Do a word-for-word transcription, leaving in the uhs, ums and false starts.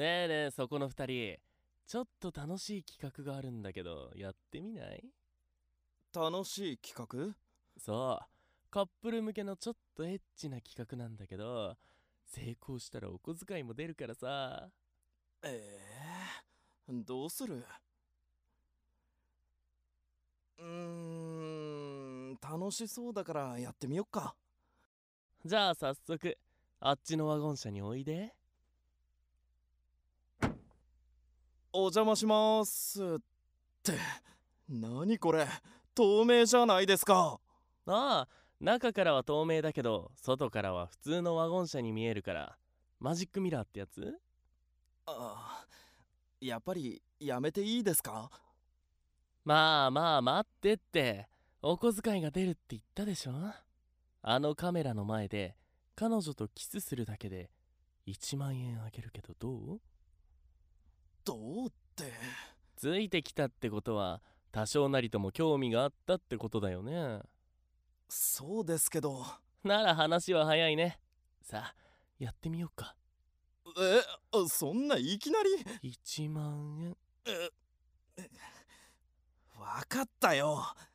ねえねえ、そこの二人、ちょっと楽しい企画があるんだけど、やってみない？ 楽しい企画？ そう、カップル向けのちょっとエッチな企画なんだけど、成功したらお小遣いも出るからさ。 ええー、どうする？うーん楽しそうだからやってみよっか。 じゃあ早速、あっちのワゴン車においで。 お邪魔しますって、何これ、透明じゃないですか。 ああ、中からは透明だけど、外からは普通のワゴン車に見えるから、マジックミラーってやつ？ あ、やっぱりやめていいですか？ まあまあ待ってって、お小遣いが出るって言ったでしょ。あのカメラの前で彼女とキスするだけでいちまんえんあげるけどどう？ どうって。 ついてきたってことは多少なりとも興味があったってことだよね。 そうですけど。 なら話は早いね。さあやってみようか。 え、そんないきなり？ いちまんえん。 え、わかったよ。